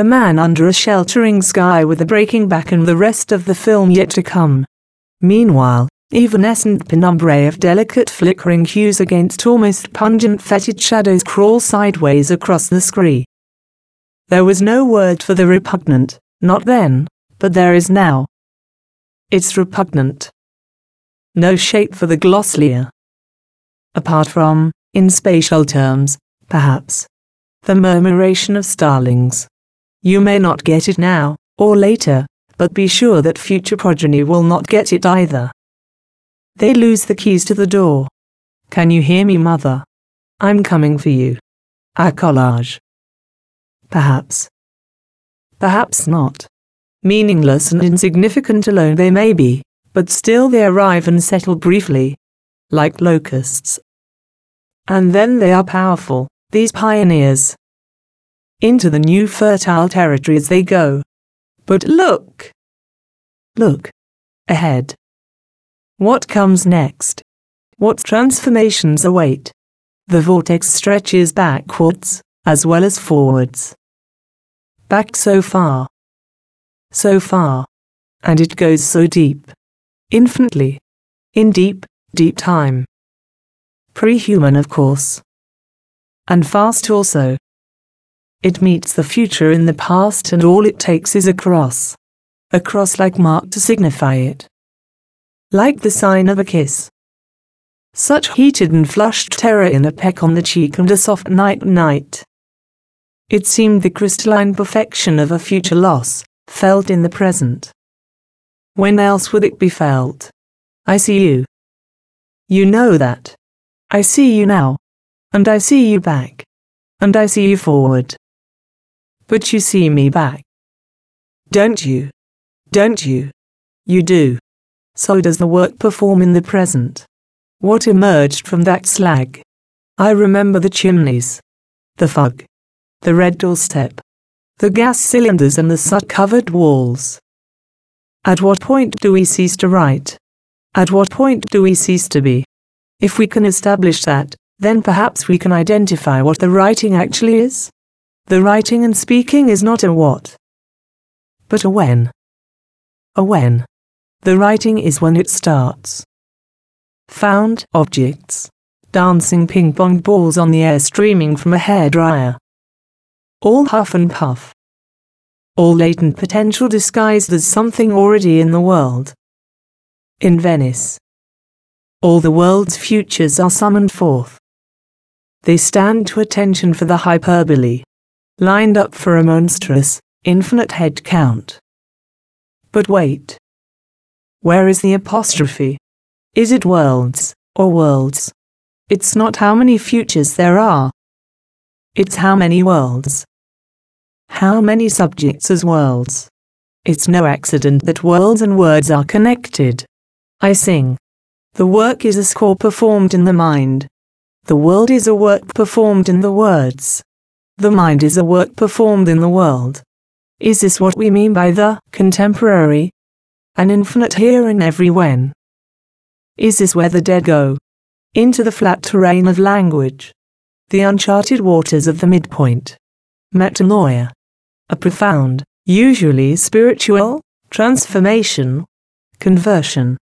the man under a sheltering sky with the breaking back and the rest of the film yet to come. Meanwhile, evanescent penumbra of delicate flickering hues against almost pungent fetid shadows crawl sideways across the screen. There was no word for the repugnant, not then, but there is now. It's repugnant. No shape for the glossolalia. Apart from, in spatial terms, perhaps, the murmuration of starlings. You may not get it now, or later, but be sure that future progeny will not get it either. They lose the keys to the door. Can you hear me, mother? I'm coming for you. A collage. Perhaps. Perhaps not. Meaningless and insignificant alone they may be, but still they arrive and settle briefly, like locusts. And then they are powerful, these pioneers. Into the new fertile territories they go. But look! Look. Ahead. What comes next? What transformations await? The vortex stretches backwards, as well as forwards. Back so far. So far. And it goes so deep. Infinitely. In deep, deep time. Pre-human, of course. And fast also. It meets the future in the past, and all it takes is a cross. A cross-like mark to signify it. Like the sign of a kiss. Such heated and flushed terror in a peck on the cheek and a soft night. It seemed the crystalline perfection of a future loss, felt in the present. When else would it be felt? I see you. You know that. I see you now. And I see you back. And I see you forward. But you see me back. Don't you? Don't you? You do. So does the work perform in the present. What emerged from that slag? I remember the chimneys. The fog. The red doorstep. The gas cylinders and the soot-covered walls. At what point do we cease to write? At what point do we cease to be? If we can establish that, then perhaps we can identify what the writing actually is. The writing and speaking is not a what, but a when. A when. The writing is when it starts. Found objects. Dancing ping-pong balls on the air streaming from a hairdryer. All huff and puff. All latent potential disguised as something already in the world. In Venice. All the world's futures are summoned forth. They stand to attention for the hyperbole, lined up for a monstrous, infinite head count. But wait. Where is the apostrophe? Is it worlds, or worlds? It's not how many futures there are. It's how many worlds. How many subjects as worlds. It's no accident that worlds and words are connected. I sing. The work is a score performed in the mind. The world is a work performed in the words. The mind is a work performed in the world. Is this what we mean by the contemporary? An infinite here and every when. Is this where the dead go? Into the flat terrain of language. The uncharted waters of the midpoint. Metanoia. A profound, usually spiritual, transformation, conversion.